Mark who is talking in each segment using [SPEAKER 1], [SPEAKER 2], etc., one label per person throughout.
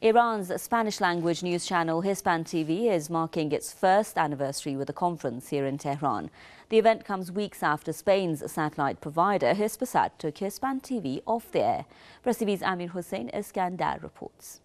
[SPEAKER 1] Iran's Spanish-language news channel Hispan TV is marking its first anniversary with a conference here in Tehran. The event comes weeks after Spain's satellite provider Hispasat took Hispan TV off the air. Press TV's Amir Hossein Iskandar reports.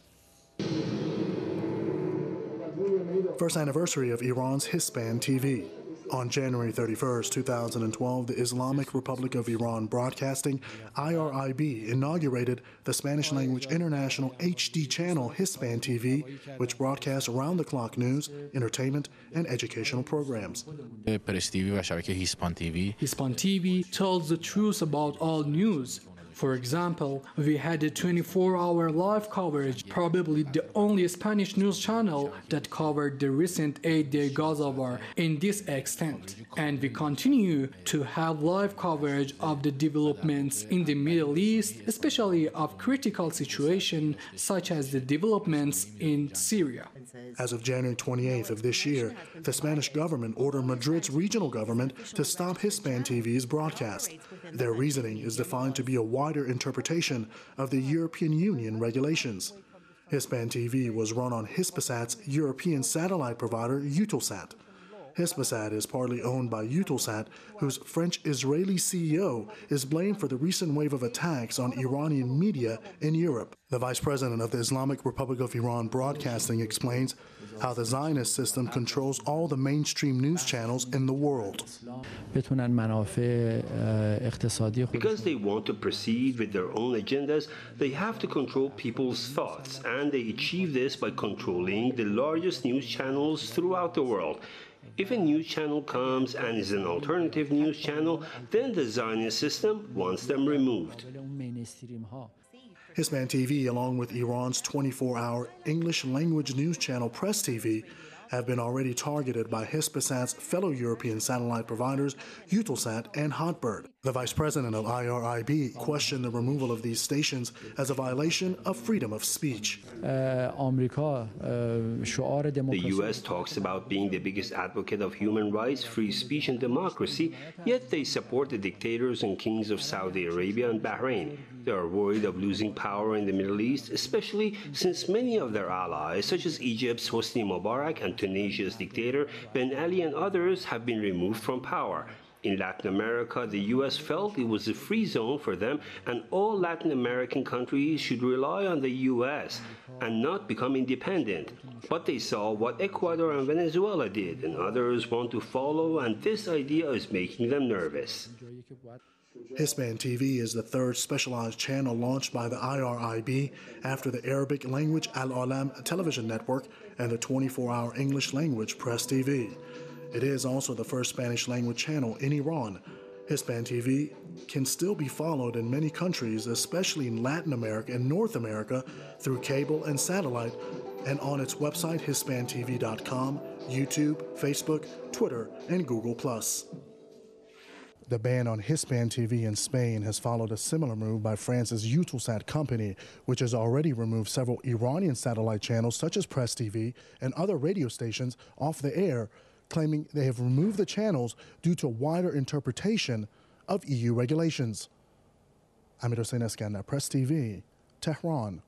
[SPEAKER 2] First anniversary of Iran's Hispan TV. On January 31, 2012, the Islamic Republic of Iran Broadcasting, IRIB, inaugurated the Spanish-language international HD channel Hispan TV, which broadcasts around-the-clock news, entertainment, and educational programs.
[SPEAKER 3] Hispan
[SPEAKER 4] TV tells the truth about all news. For example, we had a 24-hour live coverage, probably the only Spanish news channel that covered the recent 8-day Gaza war in this extent. And we continue to have live coverage of the developments in the Middle East, especially of critical situations such as the developments in Syria.
[SPEAKER 2] As of January 28th of this year, the Spanish government ordered Madrid's regional government to stop Hispan TV's broadcast. Their reasoning is defined to be a wider interpretation of the European Union regulations. Hispan TV was run on Hispasat's European satellite provider Eutelsat. Hispasat is partly owned by Eutelsat, whose French-Israeli CEO is blamed for the recent wave of attacks on Iranian media in Europe. The vice president of the Islamic Republic of Iran Broadcasting explains how the Zionist system controls all the mainstream news channels in the world.
[SPEAKER 5] Because they want to proceed with their own agendas, they have to control people's thoughts, and they achieve this by controlling the largest news channels throughout the world. If a news channel comes and is an alternative news channel, then the Zionist system wants them removed.
[SPEAKER 2] Hispan TV, along with Iran's 24-hour English-language news channel Press TV, have been already targeted by Hispasat's fellow European satellite providers Eutelsat and Hotbird. The vice president of IRIB questioned the removal of these stations as a violation of freedom of speech.
[SPEAKER 5] The U.S. talks about being the biggest advocate of human rights, free speech, and democracy, yet they support the dictators and kings of Saudi Arabia and Bahrain. They are worried of losing power in the Middle East, especially since many of their allies, such as Egypt's Hosni Mubarak and Tunisia's dictator Ben Ali and others, have been removed from power. In Latin America, the U.S. felt it was a free zone for them, and all Latin American countries should rely on the U.S. and not become independent. But they saw what Ecuador and Venezuela did, and others want to follow, and this idea is making them nervous.
[SPEAKER 2] Hispan TV is the third specialized channel launched by the IRIB after the Arabic language Al-Alam television network and the 24-hour English language Press TV. It is also the first Spanish language channel in Iran. Hispan TV can still be followed in many countries, especially in Latin America and North America, through cable and satellite, and on its website hispantv.com, YouTube, Facebook, Twitter, and Google+. The ban on Hispan TV in Spain has followed a similar move by France's Eutelsat company, which has already removed several Iranian satellite channels such as Press TV and other radio stations off the air, claiming they have removed the channels due to wider interpretation of EU regulations. Amir Hossein Iskandar, Press TV, Tehran.